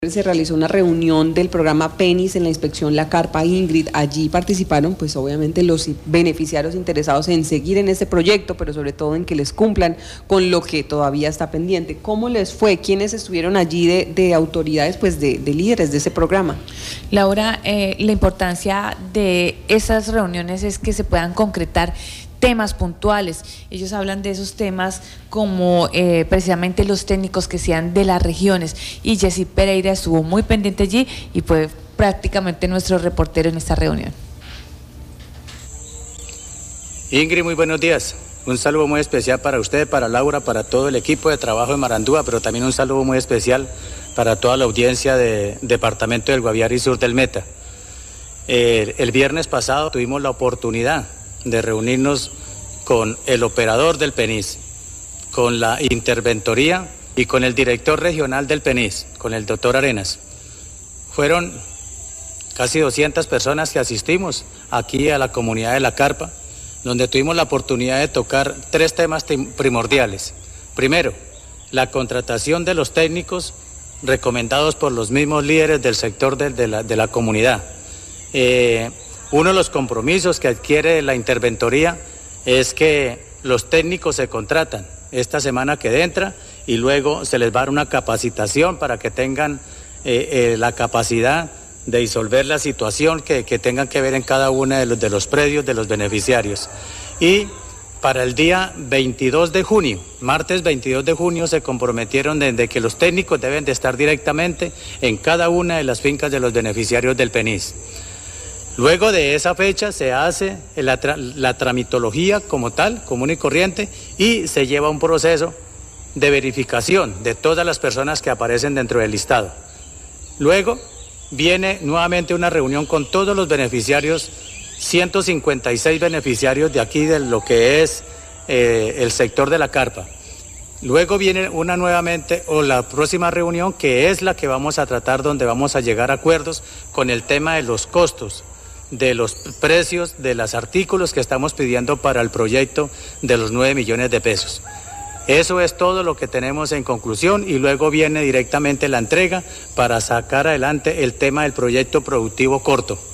Se realizó una reunión del programa PENIS en la inspección La Carpa Ingrid. Allí participaron pues obviamente los beneficiarios interesados en seguir en este proyecto, pero sobre todo en que les cumplan con lo que todavía está pendiente. ¿Cómo les fue? ¿Quiénes estuvieron allí de autoridades, pues de líderes de ese programa? Laura, la importancia de esas reuniones es que se puedan concretar temas puntuales. Ellos hablan de esos temas como precisamente los técnicos que sean de las regiones, y Jessy Pereira estuvo muy pendiente allí y fue prácticamente nuestro reportero en esta reunión. Ingrid, muy buenos días. Un saludo muy especial para usted, para Laura, para todo el equipo de trabajo de Marandúa, pero también un saludo muy especial para toda la audiencia del departamento del Guaviare y sur del Meta. El viernes pasado tuvimos la oportunidad de reunirnos con el operador del PENIS, con la interventoría y con el director regional del PENIS, con el doctor Arenas. Fueron casi 200 personas que asistimos aquí a la comunidad de La Carpa, donde tuvimos la oportunidad de tocar tres temas primordiales. Primero, la contratación de los técnicos recomendados por los mismos líderes del sector de la comunidad. Uno de los compromisos que adquiere la interventoría es que los técnicos se contratan esta semana que entra y luego se les va a dar una capacitación para que tengan la capacidad de disolver la situación que tengan que ver en cada uno de los predios de los beneficiarios. Y para el día 22 de junio, martes 22 de junio, se comprometieron de que los técnicos deben de estar directamente en cada una de las fincas de los beneficiarios del PENIS. Luego de esa fecha se hace la tramitología como tal, común y corriente, y se lleva un proceso de verificación de todas las personas que aparecen dentro del listado. Luego viene nuevamente una reunión con todos los beneficiarios, 156 beneficiarios de aquí, de lo que es el sector de La Carpa. Luego viene la próxima reunión, que es la que vamos a tratar, donde vamos a llegar a acuerdos con el tema de los costos, de los precios de los artículos que estamos pidiendo para el proyecto de los 9 millones de pesos. Eso es todo lo que tenemos en conclusión, y luego viene directamente la entrega para sacar adelante el tema del proyecto productivo corto.